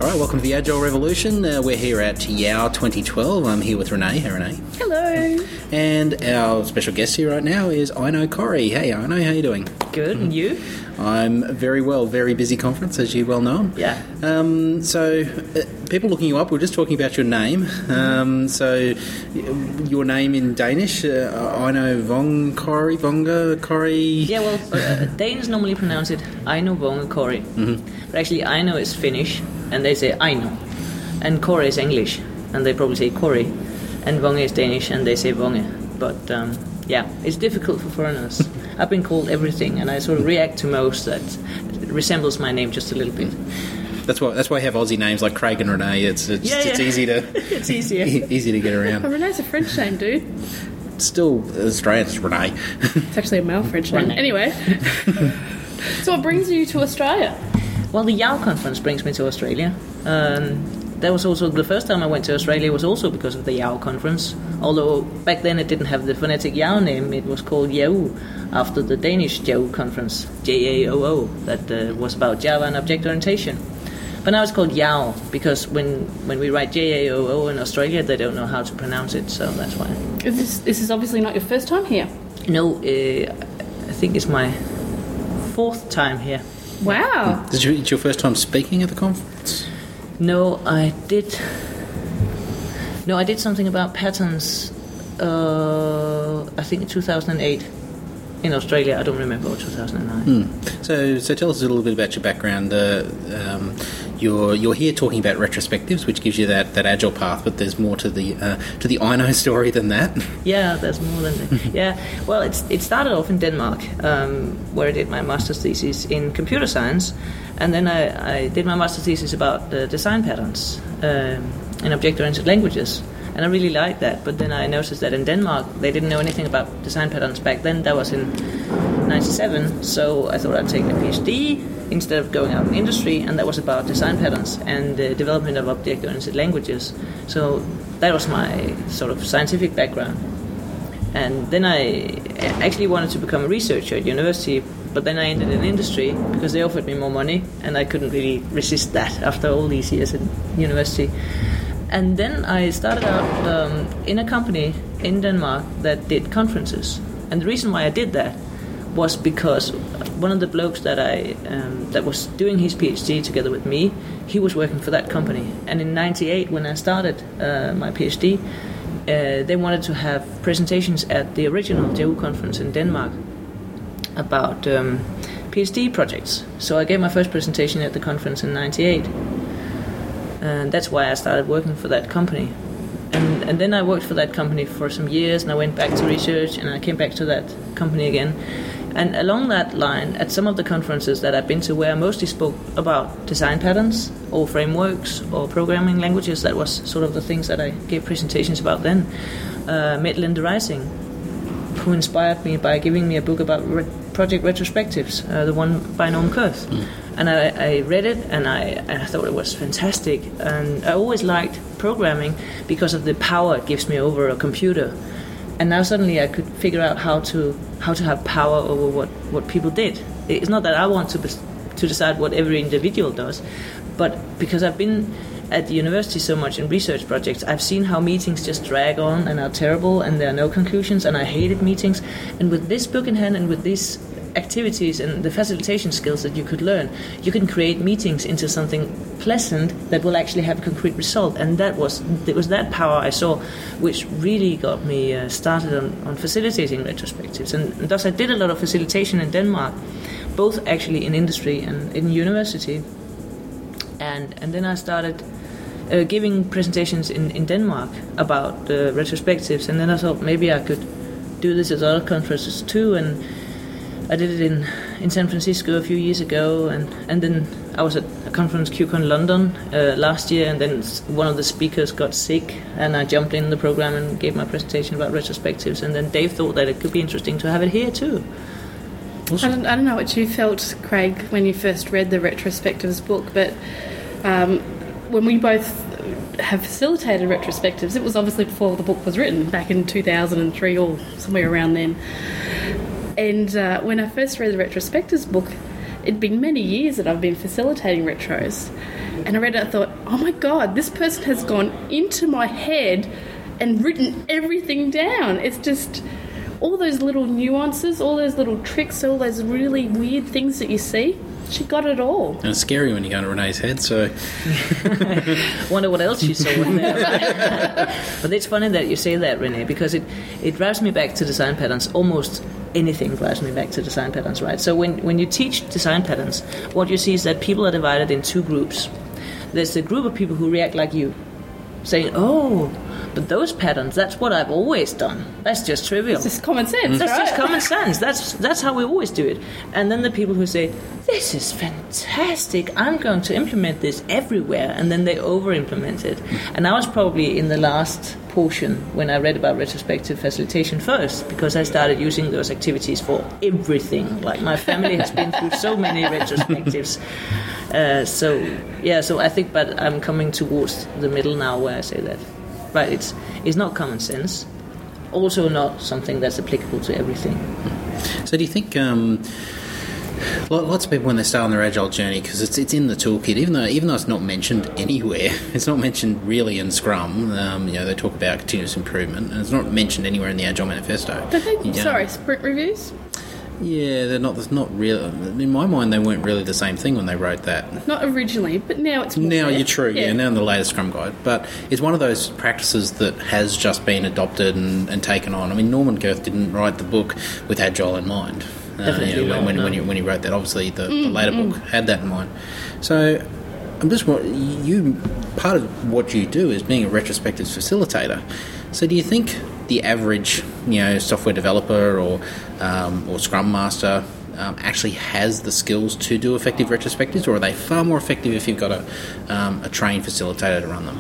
All right, welcome to the Agile Revolution. We're here at YOW 2012. I'm here with Renee. Hey, Renee. Hello. And our special guest here right now is Ino Corrie. Hey, Ino, how you doing? Good, and you? I'm very well. Very busy conference, as you well know. Yeah. People looking you up, we're just talking about your name. Your name in Danish, Ino Vong Corrie, Vonga Corrie? Yeah, well, Danes normally pronounce it Ino Vonga Corrie. Mm-hmm. But actually, Ino is Finnish, and they say Ino. And Corrie is English, and they probably say Corrie. And Vonge is Danish, and they say Vonge. But, it's difficult for foreigners. I've been called everything, and I sort of react to most that resembles my name just a little bit. That's why I have Aussie names like Craig and Renee. It's easy to it's easier easy to get around. But Renee's a French name, dude. Still Australian, it's Renee. It's actually a male French name. Anyway, so what brings you to Australia? Well, the YOW conference brings me to Australia. That was also the first time I went to Australia was also because of the YOW conference. Although back then it didn't have the phonetic YOW name, it was called YAO after the Danish YOW conference, JAOO, that was about Java and object orientation. But now it's called YOW because when we write JAOO in Australia, they don't know how to pronounce it, so that's why. This is obviously not your first time here. No, I think it's my fourth time here. Wow. It's your first time speaking at the conference? No, I did something about patterns, I think in 2008 in Australia. I don't remember, or 2009. So tell us a little bit about your background. You're here talking about retrospectives, which gives you that agile path, but there's more to the Ino story than that. Yeah, there's more than that. Yeah, well, it started off in Denmark, where I did my master's thesis in computer science, and then I did my master's thesis about design patterns in object-oriented languages. And I really liked that, but then I noticed that in Denmark, they didn't know anything about design patterns back then. That was in 97, so I thought I'd take a PhD instead of going out in industry, and that was about design patterns and the development of object-oriented languages. So that was my sort of scientific background. And then I actually wanted to become a researcher at university, but then I ended in industry because they offered me more money, and I couldn't really resist that after all these years at university. And then I started out in a company in Denmark that did conferences. And the reason why I did that was because one of the blokes that that was doing his PhD together with me, he was working for that company. And in 98, when I started my PhD, they wanted to have presentations at the original JAO conference in Denmark about PhD projects. So I gave my first presentation at the conference in 98. And that's why I started working for that company. And then I worked for that company for some years, and I went back to research, and I came back to that company again. And along that line, at some of the conferences that I've been to where I mostly spoke about design patterns or frameworks or programming languages, that was sort of the things that I gave presentations about then, met Linda Rising, who inspired me by giving me a book about project retrospectives, the one by Norm Kurth. And I read it, and I thought it was fantastic. And I always liked programming because of the power it gives me over a computer. And now suddenly I could figure out how to have power over what people did. It's not that I want to decide what every individual does, but because I've been at the university so much in research projects, I've seen how meetings just drag on and are terrible, and there are no conclusions, and I hated meetings. And with this book in hand and with these activities and the facilitation skills that you could learn, you can create meetings into something pleasant that will actually have a concrete result. And it was that power I saw which really got me started on facilitating retrospectives. And thus I did a lot of facilitation in Denmark, both actually in industry and in university. And then I started giving presentations in Denmark about retrospectives, and then I thought maybe I could do this at other conferences too. And I did it in San Francisco a few years ago, and then I was at a conference, QCon London, last year, and then one of the speakers got sick, and I jumped in the program and gave my presentation about retrospectives, and then Dave thought that it could be interesting to have it here too. Awesome. I don't know what you felt, Craig, when you first read the retrospectives book, but when we both have facilitated retrospectives, it was obviously before the book was written, back in 2003 or somewhere around then. And when I first read the retrospectives book, it'd been many years that I've been facilitating retros, and I read it, I thought, oh my God, this person has gone into my head and written everything down. It's just all those little nuances, all those little tricks, all those really weird things that you see. She got it all. And it's scary when you go into Renee's head, so... Wonder what else you saw in there, right? But it's funny that you say that, Renee, because it drives me back to design patterns. Almost anything drives me back to design patterns, right? So when you teach design patterns, what you see is that people are divided in two groups. There's a group of people who react like you, saying, oh... but those patterns, that's what I've always done. That's just trivial. It's just common sense, That's right? just common sense. That's how we always do it. And then the people who say, this is fantastic, I'm going to implement this everywhere, and then they over-implement it. And I was probably in the last portion when I read about retrospective facilitation first, because I started using those activities for everything. Like, my family has been through so many retrospectives. So I think, but I'm coming towards the middle now where I say that. Right, it's not common sense. Also not something that's applicable to everything. So do you think lots of people when they start on their Agile journey, because it's in the toolkit, even though it's not mentioned anywhere, it's not mentioned really in Scrum. They talk about continuous improvement, and it's not mentioned anywhere in the Agile Manifesto. Sprint reviews? Yeah, they're not really. In my mind, they weren't really the same thing when they wrote that. Not originally, but now it's more now there. You're true, yeah. Now in the latest Scrum Guide, but it's one of those practices that has just been adopted and taken on. I mean, Norman Girth didn't write the book with Agile in mind. Definitely not, when he wrote that, obviously the later book had that in mind. So I'm just part of what you do is being a retrospectives facilitator. So do you think the average, software developer or Scrum Master actually has the skills to do effective retrospectives, or are they far more effective if you've got a trained facilitator to run them?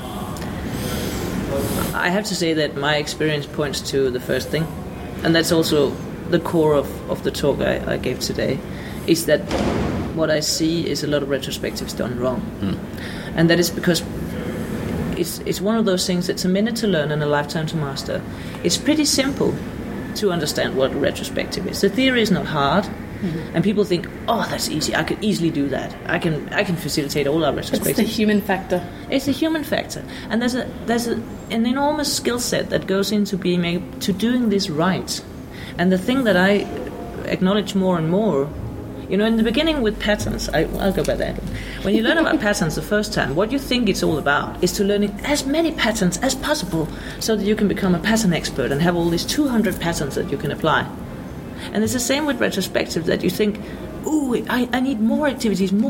I have to say that my experience points to the first thing, and that's also the core of the talk I gave today, is that what I see is a lot of retrospectives done wrong. And that is because it's one of those things that's a minute to learn and a lifetime to master. It's pretty simple to understand what a retrospective is. The theory is not hard, and people think, oh, that's easy, I could easily do that. I can facilitate all our retrospectives. It's the human factor. It's the human factor. And there's an enormous skill set that goes into being able to doing this right. And the thing that I acknowledge more and more, in the beginning with patterns, I'll go back there. When you learn about patterns the first time, what you think it's all about is to learn as many patterns as possible so that you can become a pattern expert and have all these 200 patterns that you can apply. And it's the same with retrospective, that you think, ooh, I need more activities. And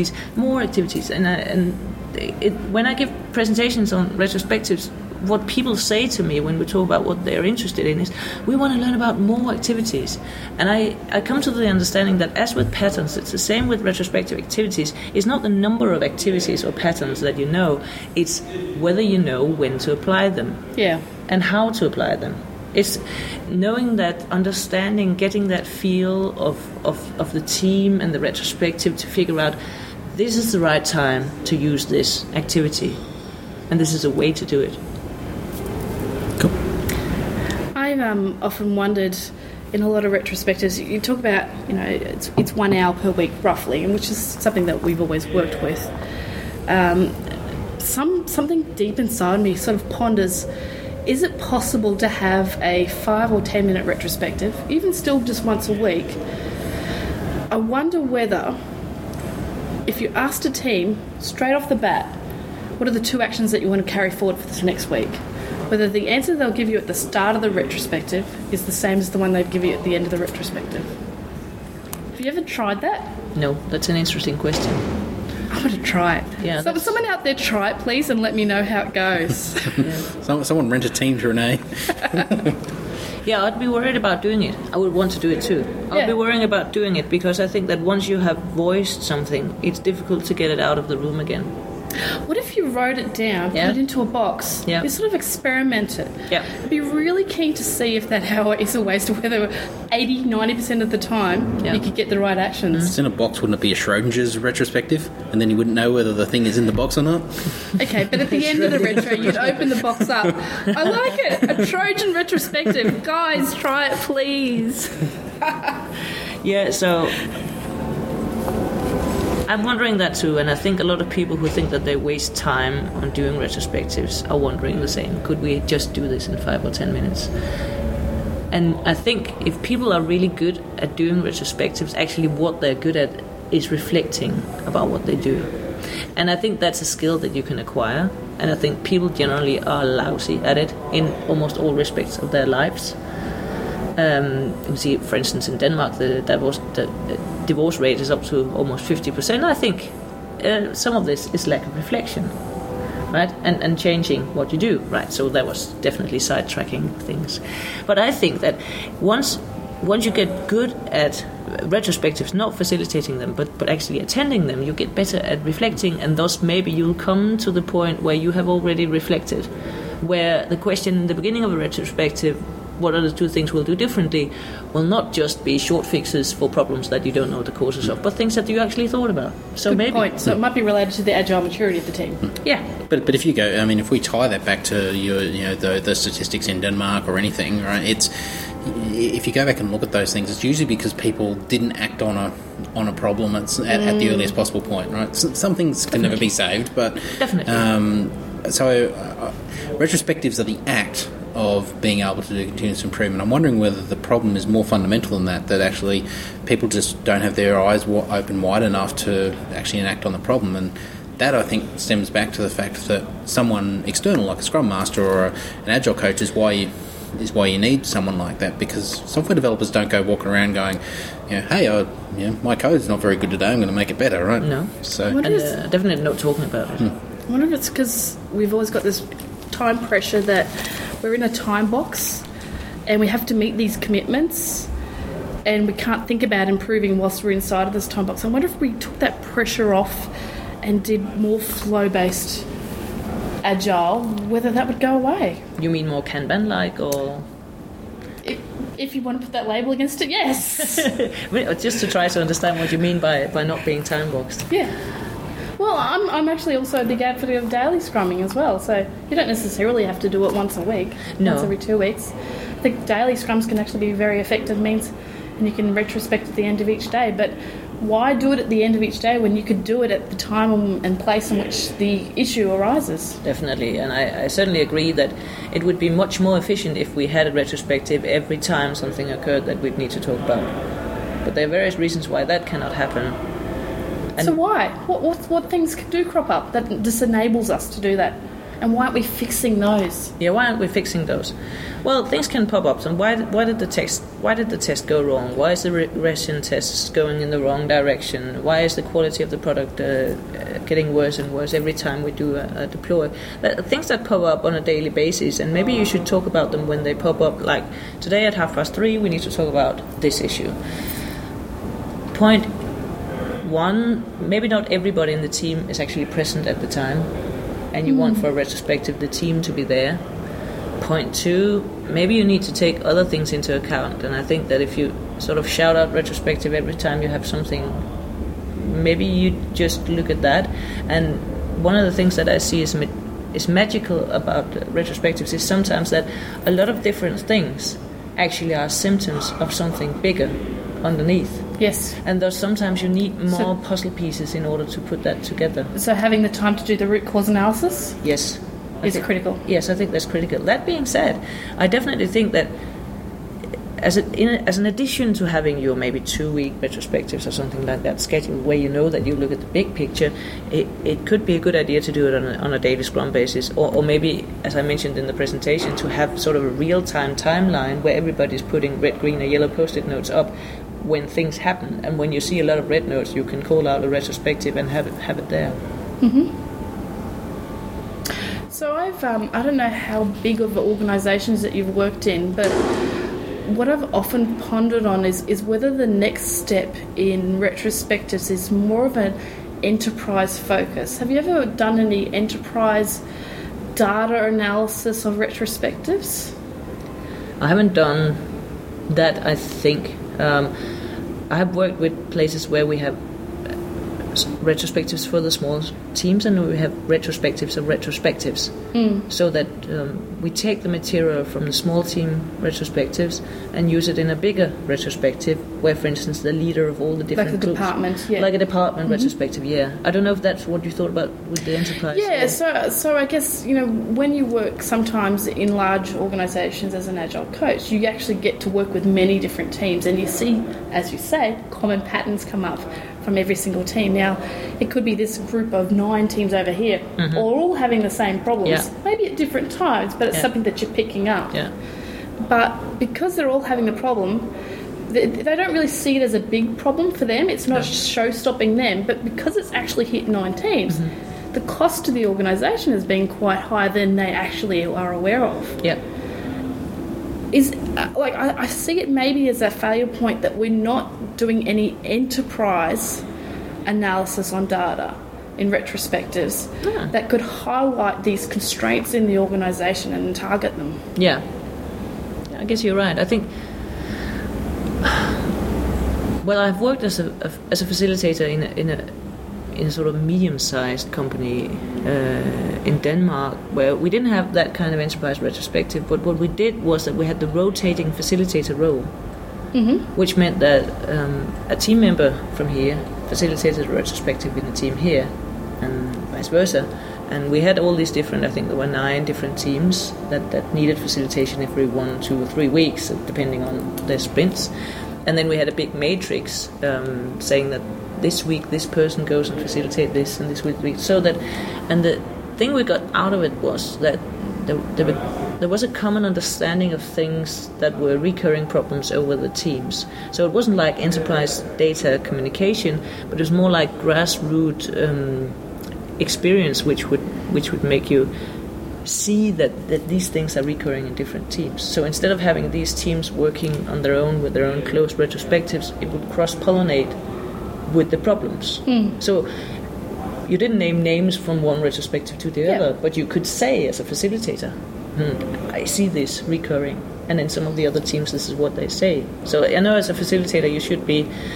when I give presentations on retrospectives, what people say to me when we talk about what they're interested in is, we want to learn about more activities. And I come to the understanding that as with patterns, it's the same with retrospective activities. It's not the number of activities or patterns that you know, it's whether you know when to apply them. Yeah. And how to apply them. It's knowing that, understanding, getting that feel of the team and the retrospective to figure out, this is the right time to use this activity. And this is a way to do it. Cool. I've often wondered, in a lot of retrospectives, you talk about, it's 1 hour per week roughly, and which is something that we've always worked with. Something deep inside me sort of ponders, is it possible to have a 5 or 10 minute retrospective, even still just once a week? I wonder whether, if you asked a team straight off the bat, what are the 2 actions that you want to carry forward for this next week? Whether the answer they'll give you at the start of the retrospective is the same as the one they'd give you at the end of the retrospective. Have you ever tried that? No, that's an interesting question. I want to try it. Yeah, so someone out there try it, please, and let me know how it goes. Someone rent a team to Renee. Yeah, I'd be worried about doing it. I would want to do it too. I'd be worrying about doing it because I think that once you have voiced something, it's difficult to get it out of the room again. What if you wrote it down, put it into a box, you sort of experiment it? Yeah. I'd be really keen to see if that hour is a waste, of whether 80-90% of the time you could get the right actions. It's in a box, wouldn't it be a Schrodinger's retrospective? And then you wouldn't know whether the thing is in the box or not? Okay, but at the end of the retro, you'd open the box up. I like it! A Trojan retrospective. Guys, try it, please. Yeah, so I'm wondering that too, and I think a lot of people who think that they waste time on doing retrospectives are wondering the same. Could we just do this in 5 or 10 minutes? And I think if people are really good at doing retrospectives, actually what they're good at is reflecting about what they do. And I think that's a skill that you can acquire, and I think people generally are lousy at it in almost all respects of their lives. You see, for instance, in Denmark, the divorce rate is up to almost 50%. I think some of this is lack of reflection, right? And changing what you do, right? So that was definitely sidetracking things. But I think that once you get good at retrospectives, not facilitating them, but actually attending them, you get better at reflecting, and thus maybe you'll come to the point where you have already reflected, where the question in the beginning of a retrospective, what are the two things we'll do differently, will not just be short fixes for problems that you don't know the causes of, but things that you actually thought about. So Good maybe point. So it might be related to the agile maturity of the team. Yeah. But if you go, I mean, if we tie that back to the statistics in Denmark or anything, right? It's if you go back and look at those things, it's usually because people didn't act on a problem at the earliest possible point, right? Some things can never be saved, but definitely. Retrospectives are the act of being able to do continuous improvement. I'm wondering whether the problem is more fundamental than that actually people just don't have their eyes open wide enough to actually enact on the problem. And that, I think, stems back to the fact that someone external, like a Scrum Master or an Agile coach, is why you need someone like that, because software developers don't go walking around going, hey, my code's not very good today, I'm going to make it better, right? No. So, and definitely not talking about it. I wonder if it's because we've always got this time pressure that we're in a time box and we have to meet these commitments and we can't think about improving whilst we're inside of this time box. I wonder if we took that pressure off and did more flow-based agile, whether that would go away. You mean more Kanban-like, or...? If you want to put that label against it, yes. Just to try to understand what you mean by not being time-boxed. Yeah. Well, I'm actually also a big advocate of daily scrumming as well, so you don't necessarily have to do it once a week, once every 2 weeks. I think daily scrums can actually be very effective means, and you can retrospect at the end of each day, but why do it at the end of each day when you could do it at the time and place in which the issue arises? Definitely, and I certainly agree that it would be much more efficient if we had a retrospective every time something occurred that we'd need to talk about. But there are various reasons why that cannot happen. And so why? What things do crop up that disenables us to do that? And why aren't we fixing those? Yeah, why aren't we fixing those? Well, things can pop up. So why did the test go wrong? Why is the regression test going in the wrong direction? Why is the quality of the product getting worse and worse every time we do a deploy? Things that pop up on a daily basis, and maybe you should talk about them when they pop up. Like today at 3:30, we need to talk about this issue. Point one, maybe not everybody in the team is actually present at the time, and you want for a retrospective the team to be there. Point two, maybe you need to take other things into account, and I think that if you sort of shout out retrospective every time you have something, maybe you just look at that. And one of the things that I see is magical about retrospectives is sometimes that a lot of different things actually are symptoms of something bigger underneath. Yes. And thus sometimes you need more puzzle pieces in order to put that together. So having the time to do the root cause analysis? Yes. Is critical. Yes, I think that's critical. That being said, I definitely think that as an addition to having your maybe 2-week retrospectives or something like that scheduled, where you know that you look at the big picture, it could be a good idea to do it on a daily Scrum basis, or maybe, as I mentioned in the presentation, to have sort of a real-time timeline where everybody's putting red, green, or yellow Post-it notes up when things happen, and when you see a lot of red notes, you can call out a retrospective and have it there. Mm-hmm. So I don't know how big of organisations that you've worked in, but what I've often pondered on is whether the next step in retrospectives is more of an enterprise focus. Have you ever done any enterprise data analysis of retrospectives? I haven't done that, I think. I have worked with places where we have retrospectives for the small teams, and we have retrospectives of retrospectives, so that we take the material from the small team retrospectives and use it in a bigger retrospective, where, for instance, the leader of all the different like a groups, department, like a department retrospective. Yeah, I don't know if that's what you thought about with the enterprise. Yeah, so I guess, when you work sometimes in large organisations as an agile coach, you actually get to work with many different teams, and you see, as you say, common patterns come up from every single team. Now, it could be this group of 9 teams over here, all having the same problems, maybe at different times, but it's something that you're picking up. Yeah. But because they're all having the problem, they don't really see it as a big problem for them. It's not show-stopping them, but because it's actually hit 9 teams, the cost to the organisation has been quite higher than they actually are aware of. Yeah. I see it maybe as a failure point that we're not doing any enterprise analysis on data in retrospectives that could highlight these constraints in the organisation and target them. Yeah, I guess you're right. I think, well, I've worked as a facilitator in a sort of medium-sized company in Denmark, where we didn't have that kind of enterprise retrospective, but what we did was that we had the rotating facilitator role, which meant that a team member from here facilitated a retrospective in the team here, and vice versa. And we had all these different, I think there were 9 different teams that needed facilitation every 1, 2 or 3 weeks, depending on their sprints. And then we had a big matrix saying that this week this person goes and facilitate this, and this week so that, and the thing we got out of it was that there was a common understanding of things that were recurring problems over the teams. So it wasn't like enterprise data communication, but it was more like grassroots experience, which would make you see that these things are recurring in different teams. So instead of having these teams working on their own with their own close retrospectives, it would cross-pollinate with the problems. So you didn't name names from one retrospective to the other, but you could say as a facilitator, I see this recurring, and in some of the other teams this is what they say. So I know as a facilitator you should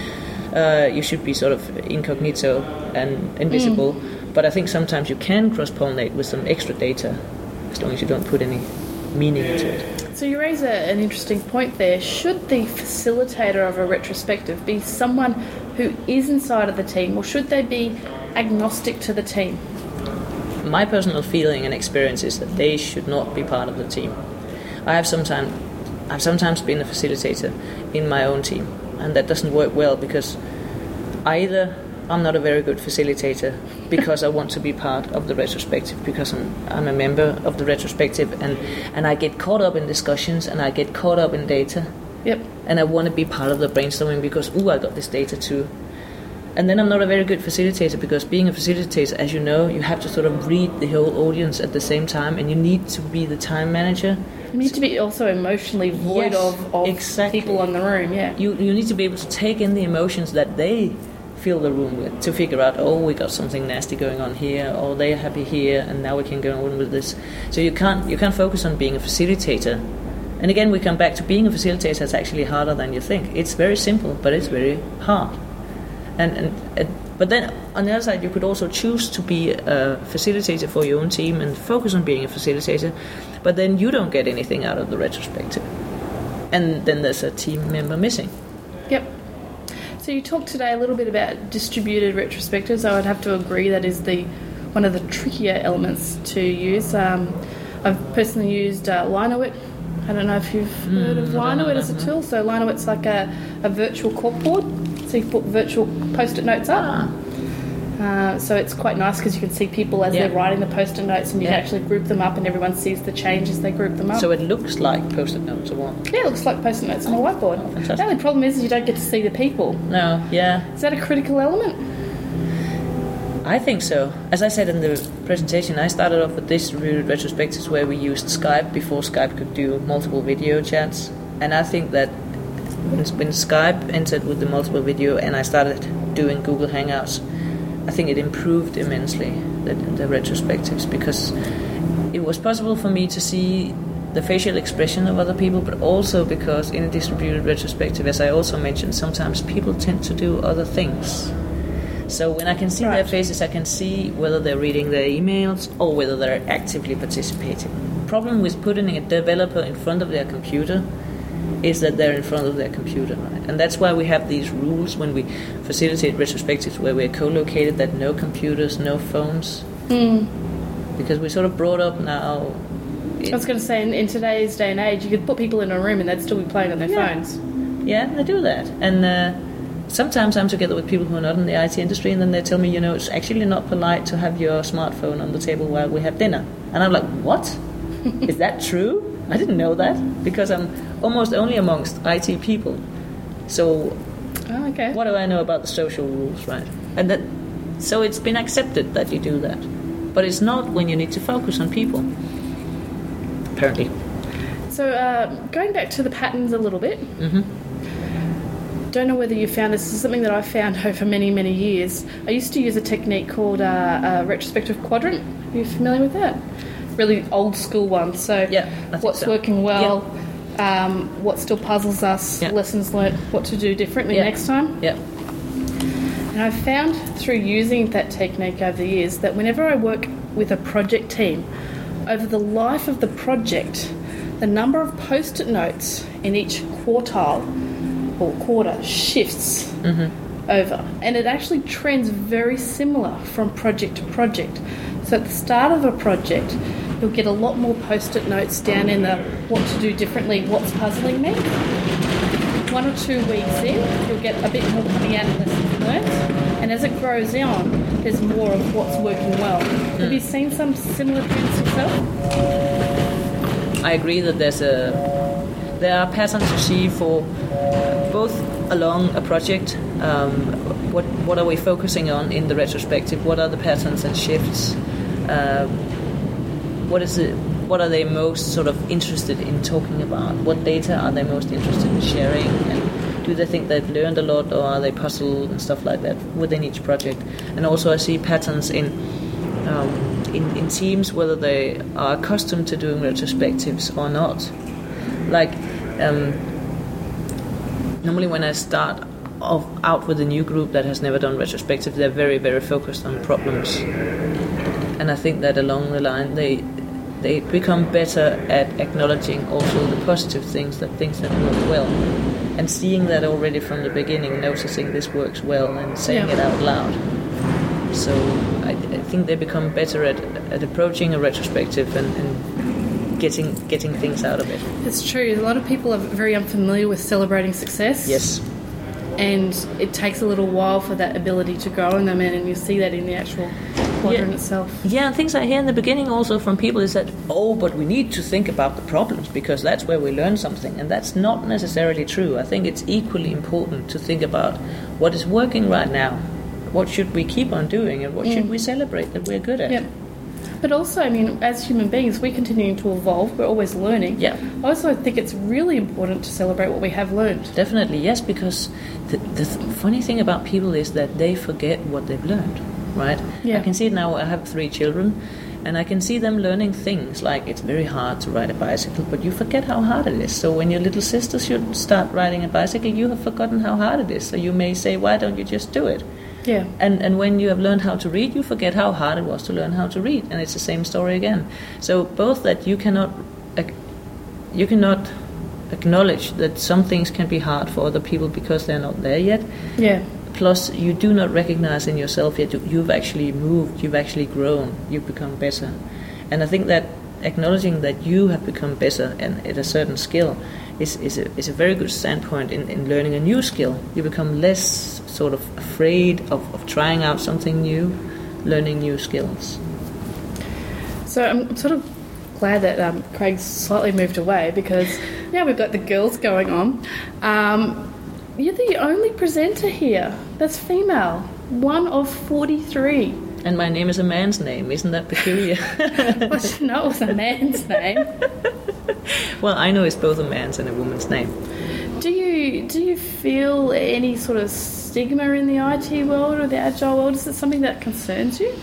be sort of incognito and invisible, but I think sometimes you can cross-pollinate with some extra data, as long as you don't put any meaning into it. So you raise an interesting point there. Should the facilitator of a retrospective be someone who is inside of the team, or should they be agnostic to the team? My personal feeling and experience is that they should not be part of the team. I've sometimes been a facilitator in my own team, and that doesn't work well, because either I'm not a very good facilitator because I want to be part of the retrospective, because I'm a member of the retrospective, and I get caught up in discussions, and I get caught up in data. Yep. And I want to be part of the brainstorming because, I got this data too. And then I'm not a very good facilitator, because being a facilitator, as you know, you have to sort of read the whole audience at the same time, and you need to be the time manager. You need to be also emotionally void of exactly. people in the room, yeah. You need to be able to take in the emotions that they fill the room with, to figure out, we got something nasty going on here, or they're happy here, and now we can go on with this. So you can't focus on being a facilitator. And again, we come back to being a facilitator is actually harder than you think. It's very simple, but it's very hard. But then on the other side, you could also choose to be a facilitator for your own team and focus on being a facilitator, but then you don't get anything out of the retrospective, and then there's a team member missing. Yep. So you talked today a little bit about distributed retrospectives. I would have to agree that is one of the trickier elements to use. I've personally used Linowit. I don't know if you've heard of Linowit as a tool. So Linowit's like a virtual corkboard. So you put virtual post-it notes up. So it's quite nice because you can see people as they're writing the post-it notes, and you can actually group them up, and everyone sees the change as they group them up. So it looks like post-it notes or what? Yeah, it looks like post-it notes on a whiteboard. Fantastic. The only problem is you don't get to see the people. No, yeah. Is that a critical element? I think so. As I said in the presentation, I started off with distributed retrospectives where we used Skype before Skype could do multiple video chats. And I think that when Skype entered with the multiple video and I started doing Google Hangouts, I think it improved immensely, the retrospectives, because it was possible for me to see the facial expression of other people, but also because in a distributed retrospective, as I also mentioned, sometimes people tend to do other things. So when I can see their faces, I can see whether they're reading their emails or whether they're actively participating. The problem with putting a developer in front of their computer is that they're in front of their computer, right? And that's why we have these rules when we facilitate retrospectives where we're co-located, that no computers, no phones. Because we're sort of brought up now. I was going to say, in today's day and age, you could put people in a room and they'd still be playing on their phones. Yeah, they do that. And sometimes I'm together with people who are not in the IT industry, and then they tell me, it's actually not polite to have your smartphone on the table while we have dinner. And I'm like, what? Is that true? I didn't know that, because I'm almost only amongst IT people. So what do I know about the social rules, right? So it's been accepted that you do that. But it's not when you need to focus on people, apparently. So going back to the patterns a little bit, don't know whether you found this is something that I've found over many, many years. I used to use a technique called a retrospective quadrant. Are you familiar with that? Really old school one. So what's working well, what still puzzles us, lessons learnt, what to do differently next time. And I've found through using that technique over the years that whenever I work with a project team, over the life of the project, the number of post-it notes in each quartile or quarter shifts over. And it actually trends very similar from project to project. So at the start of a project, you'll get a lot more post-it notes down in the what to do differently, what's puzzling me. 1 or 2 weeks in, you'll get a bit more coming out of lessons learned. And as it grows on, there's more of what's working well. Have you seen some similar trends yourself? I agree that there are patterns to see for both along a project. What are we focusing on in the retrospective? What are the patterns and shifts? What are they most sort of interested in talking about? What data are they most interested in sharing? And do they think they've learned a lot, or are they puzzled and stuff like that within each project? And also I see patterns in teams, whether they are accustomed to doing retrospectives or not. Like, normally when I start out with a new group that has never done retrospective, they're very, very focused on problems. And I think that along the line they become better at acknowledging also the positive things that work well, and seeing that already from the beginning, noticing this works well and saying it out loud. So I think they become better at approaching a retrospective and getting things out of it. It's true. A lot of people are very unfamiliar with celebrating success. Yes. And it takes a little while for that ability to grow in them, and you see that in the actual quadrant itself. Yeah, and things I hear in the beginning also from people is that, but we need to think about the problems because that's where we learn something. And that's not necessarily true. I think it's equally important to think about what is working right now, what should we keep on doing, and what should we celebrate that we're good at. Yep. But also, I mean, as human beings, we're continuing to evolve. We're always learning. Yeah. I also think it's really important to celebrate what we have learned. Definitely, yes, because the funny thing about people is that they forget what they've learned, right? Yeah. I can see it now. I have 3 children, and I can see them learning things like it's very hard to ride a bicycle, but you forget how hard it is. So when your little sister should start riding a bicycle, you have forgotten how hard it is. So you may say, why don't you just do it? Yeah. And when you have learned how to read, you forget how hard it was to learn how to read, and it's the same story again. So both that you cannot acknowledge that some things can be hard for other people because they're not there yet. Yeah. Plus, you do not recognize in yourself yet you've actually moved, you've actually grown, you've become better. And I think that acknowledging that you have become better and at a certain skill is a very good standpoint in learning a new skill. You become less sort of afraid of trying out something new, learning new skills. So I'm sort of glad that Craig's slightly moved away, because now we've got the girls going on. You're the only presenter here that's female, one of 43. And my name is a man's name, isn't that peculiar? Well, no, it was a man's name. Well, I know it's both a man's and a woman's name. Do you feel any sort of stigma in the IT world or the Agile world? Is it something that concerns you?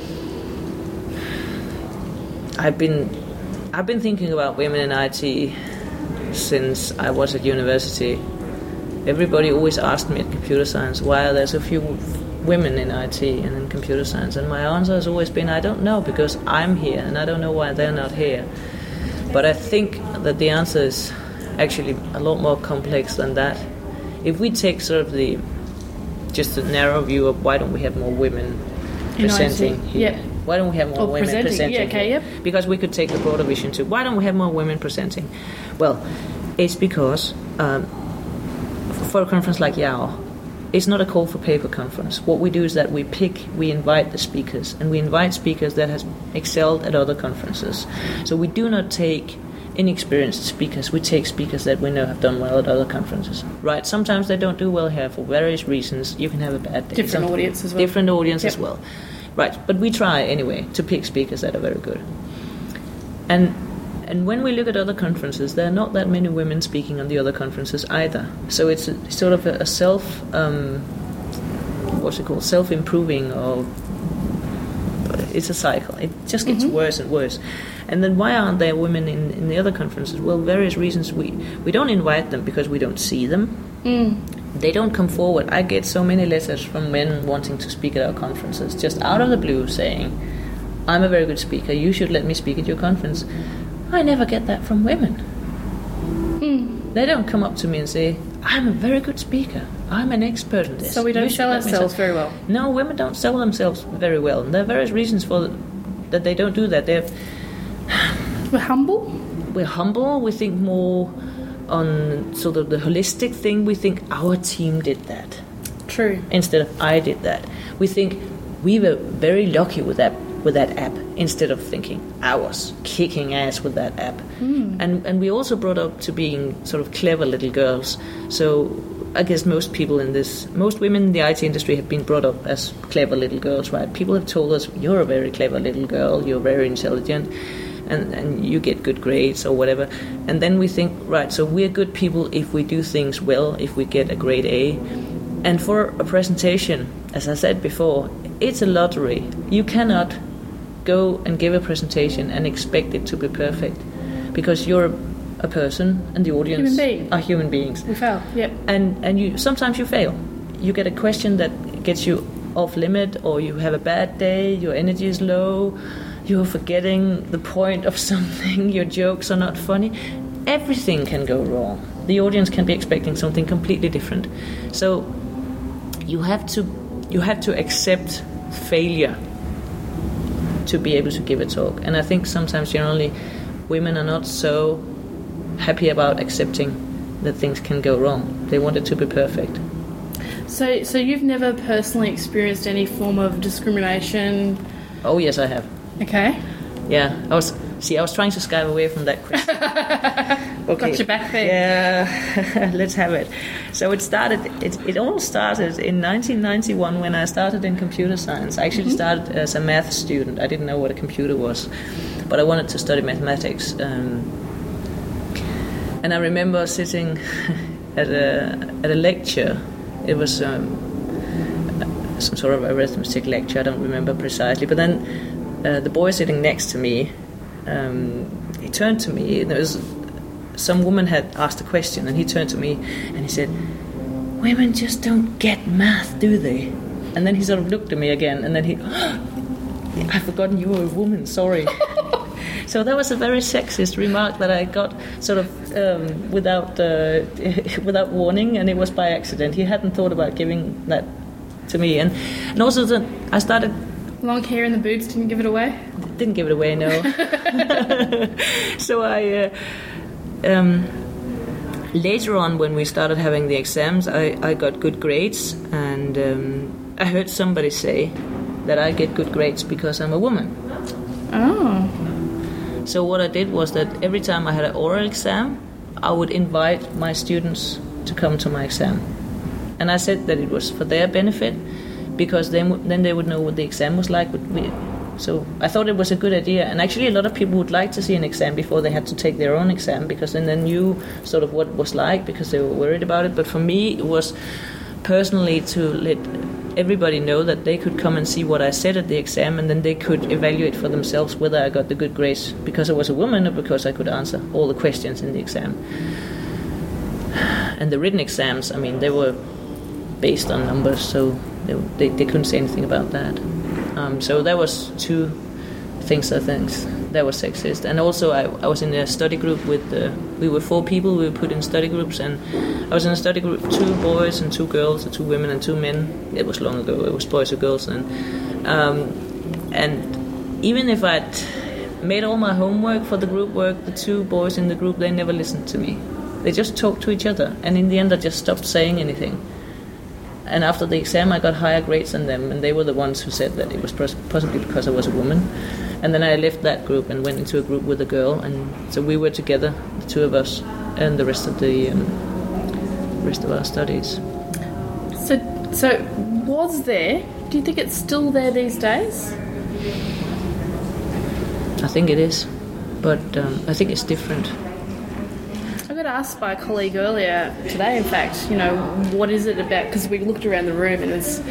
I've been thinking about women in IT since I was at university. Everybody always asked me at computer science, why are there so few women in IT and in computer science? And my answer has always been, I don't know, because I'm here, and I don't know why they're not here. But I think that the answer is actually a lot more complex than that. If we take sort of just a narrow view of why don't we have more women presenting here? Yep. Why don't we have more women presenting? Yeah, okay, yep. Because we could take the broader vision too. Why don't we have more women presenting? Well, it's because for a conference like YAO, it's not a call for paper conference. What we do is that we invite the speakers, and we invite speakers that has excelled at other conferences. So we do not take inexperienced speakers. We take speakers that we know have done well at other conferences. Right? Sometimes they don't do well here for various reasons. You can have a bad day. Different audience as well. Different audience Yep. as well. Right, but we try anyway to pick speakers that are very good. And when we look at other conferences, there are not that many women speaking on the other conferences either. So it's sort of a self-improving, or it's a cycle. It just gets worse and worse. And then why aren't there women in the other conferences? Well, various reasons. We don't invite them because we don't see them. They don't come forward. I get so many letters from men wanting to speak at our conferences, just out of the blue, saying, I'm a very good speaker, you should let me speak at your conference. I never get that from women. They don't come up to me and say, I'm a very good speaker, I'm an expert in this. So we don't sell ourselves very well. No, women don't sell themselves very well. And there are various reasons for that they don't do that. We're humble? We're humble, we think more on sort of the holistic thing. We think our team did that. True. Instead of I did that. We think we were very lucky with that app, instead of thinking I was kicking ass with that app. And we also brought up to being sort of clever little girls. So I guess most women in the IT industry have been brought up as clever little girls, right? People have told us, you're a very clever little girl, you're very intelligent, and you get good grades or whatever. And then we think, right, so we're good people if we do things well, if we get a grade A. And for a presentation, as I said before, it's a lottery. You cannot go and give a presentation and expect it to be perfect, because you're a person and the audience are human beings. We fail, yep. And sometimes you fail. You get a question that gets you off limit, or you have a bad day, your energy is low, you're forgetting the point of something, your jokes are not funny. Everything can go wrong. The audience can be expecting something completely different. So you have to accept failure to be able to give a talk. And I think sometimes generally women are not so happy about accepting that things can go wrong. They want it to be perfect. So you've never personally experienced any form of discrimination? Oh yes, I have. Okay. Yeah, I was trying to skive away from that question. Okay. Got your back there. Yeah, let's have it. So it all started in 1991 when I started in computer science. I actually started as a math student. I didn't know what a computer was, but I wanted to study mathematics. And I remember sitting at a lecture. It was some sort of arithmetic lecture. I don't remember precisely, but then the boy sitting next to me, he turned to me, and there was some woman had asked a question, and he turned to me and he said, "Women just don't get math, do they?" And then he sort of looked at me again, and then I've forgotten you were a woman, sorry. So that was a very sexist remark that I got sort of without warning, and it was by accident. He hadn't thought about giving that to me, and also then I started. Long hair in the boots didn't give it away? Didn't give it away, no. So I later on, when we started having the exams, I got good grades, and I heard somebody say that I get good grades because I'm a woman. Oh. So what I did was that every time I had an oral exam, I would invite my students to come to my exam. And I said that it was for their benefit, because then they would know what the exam was like. So I thought it was a good idea. And actually a lot of people would like to see an exam before they had to take their own exam, because then they knew sort of what it was like, because they were worried about it. But for me, it was personally to let everybody know that they could come and see what I said at the exam, and then they could evaluate for themselves whether I got the good grades because I was a woman or because I could answer all the questions in the exam. And the written exams, I mean, they were based on numbers, so They couldn't say anything about that. So there was two things I think that was sexist. And also I was in a study group we were 4 people. We were put in study groups, and I was in a study group with 2 boys and 2 girls, or 2 women and 2 men. It was long ago. It was boys or girls then. And even if I'd made all my homework for the group work, the 2 boys in the group, they never listened to me. They just talked to each other, and in the end I just stopped saying anything. And after the exam I got higher grades than them, and they were the ones who said that it was possibly because I was a woman. And then I left that group and went into a group with a girl, and so we were together, the 2 of us, and the rest of our studies. So was there? Do you think it's still there these days? I think it is, but I think it's different. I got asked by a colleague earlier today, in fact, what is it about? Because we looked around the room and there's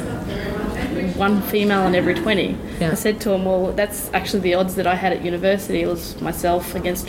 1 female in every 20. Yeah. I said to him, well, that's actually the odds that I had at university. It was myself against,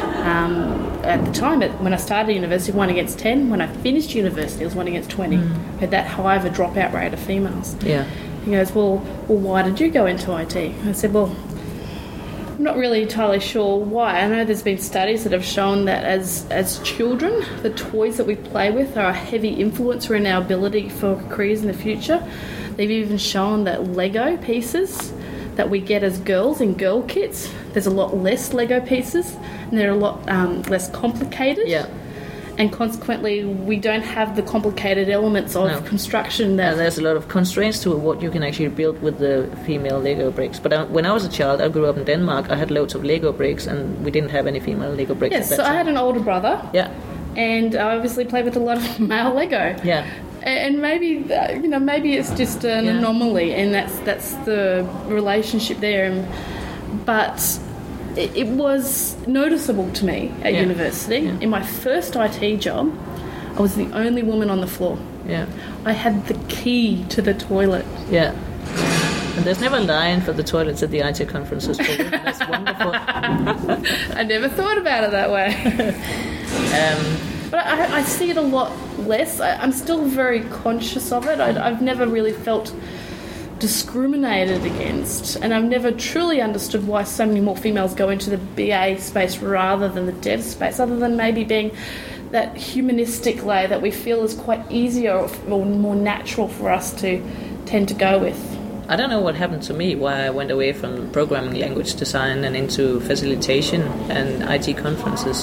at the time, when I started university, 1 against 10. When I finished university, it was 1 against 20. I had that high of a dropout rate of females. Yeah. He goes, well, why did you go into IT? I said, well, I'm not really entirely sure why. I know there's been studies that have shown that as children, the toys that we play with are a heavy influencer in our ability for careers in the future. They've even shown that Lego pieces that we get as girls in girl kits, there's a lot less Lego pieces, and they're a lot less complicated. Yeah. And consequently, we don't have the complicated elements of construction. And there's a lot of constraints to what you can actually build with the female Lego bricks. But when I was a child, I grew up in Denmark. I had loads of Lego bricks, and we didn't have any female Lego bricks. Yes, so I had an older brother. Yeah. And I obviously played with a lot of male Lego. Yeah. And maybe maybe it's just an anomaly, and that's the relationship there. But it was noticeable to me at university. Yeah. In my first IT job, I was the only woman on the floor. Yeah. I had the key to the toilet. Yeah. And there's never a line for the toilets at the IT conferences. That's wonderful. I never thought about it that way. But I see it a lot less. I'm still very conscious of it. I've never really felt discriminated against, and I've never truly understood why so many more females go into the BA space rather than the dev space, other than maybe being that humanistic layer that we feel is quite easier or more natural for us to tend to go with. I don't know what happened to me, why I went away from programming language design and into facilitation and IT conferences.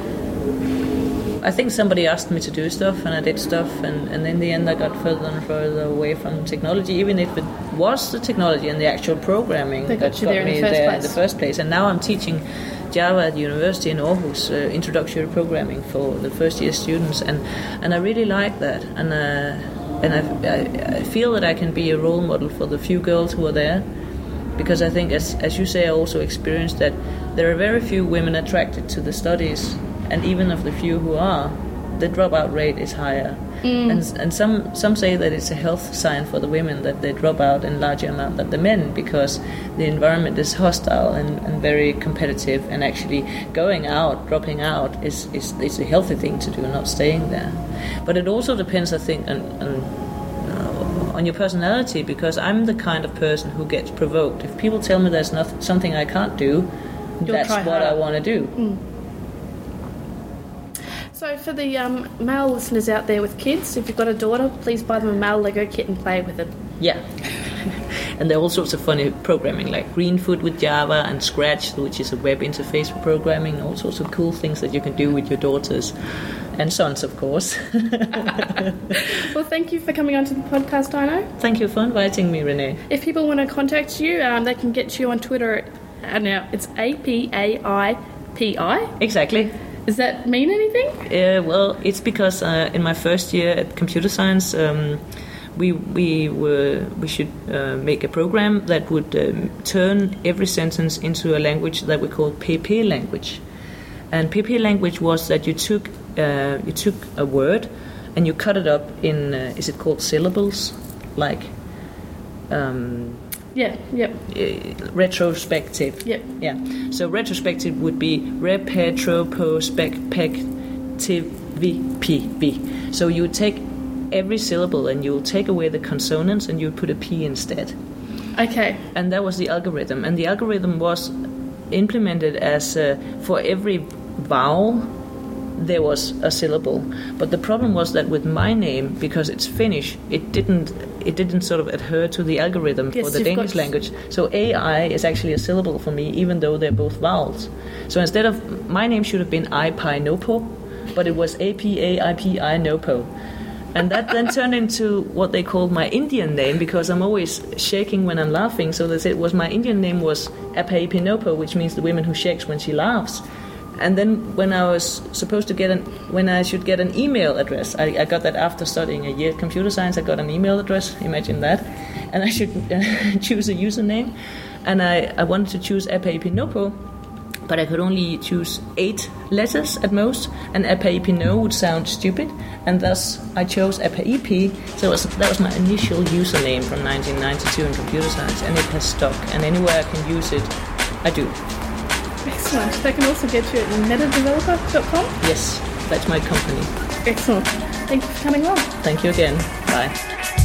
I think somebody asked me to do stuff, and I did stuff, and in the end I got further and further away from technology, even if it was the technology and the actual programming that got me there in the first place. And now I'm teaching Java at the university in Aarhus, introductory programming for the first year students, and I really like that, and I feel that I can be a role model for the few girls who are there, because I think, as you say, I also experienced that there are very few women attracted to the studies. And even of the few who are, the dropout rate is higher. And some say that it's a health sign for the women that they drop out in larger amount than the men, because the environment is hostile and very competitive, and actually going out, dropping out is a healthy thing to do, not staying there. But it also depends, I think, on your personality, because I'm the kind of person who gets provoked. If people tell me there's something I can't do, that's what I want to do. So for the male listeners out there with kids, if you've got a daughter, please buy them a male Lego kit and play with it. Yeah. And there are all sorts of funny programming, like Greenfoot with Java and Scratch, which is a web interface for programming, all sorts of cool things that you can do with your daughters and sons, of course. Well, thank you for coming on to the podcast, Dino. Thank you for inviting me, Renee. If people want to contact you, they can get you on Twitter. Now, it's APAIPI. Exactly. Does that mean anything? Well, it's because in my first year at computer science, we should make a program that would turn every sentence into a language that we call PP language. And PP language was that you took a word and you cut it up in is it called syllables, like. Yeah, yep. Retrospective. Yep. Yeah. So retrospective would be retroprospectivity. So you would take every syllable and you'll take away the consonants and you'll put a P instead. Okay. And that was the algorithm. And the algorithm was implemented as for every vowel there was a syllable. But the problem was that with my name, because it's Finnish, it didn't sort of adhere to the algorithm for the Danish language. So AI is actually a syllable for me, even though they're both vowels. So instead of, my name should have been Aipai Nopo, but it was APAIPI Nopo. And that then turned into what they called my Indian name, because I'm always shaking when I'm laughing. So they said my Indian name was Apaipi Nopo, which means the woman who shakes when she laughs. And then when I was supposed to when I should get an email address, I got that after studying a year computer science. I got an email address, imagine that, and I should choose a username, and I wanted to choose Apaipinopo, but I could only choose 8 letters at most, and Apaipino would sound stupid, and thus I chose Apaipi. So that was my initial username from 1992 in computer science, and it has stuck, and anywhere I can use it, I do. Excellent. They can also get you at metadeveloper.com? Yes, that's my company. Excellent. Thank you for coming on. Thank you again. Bye.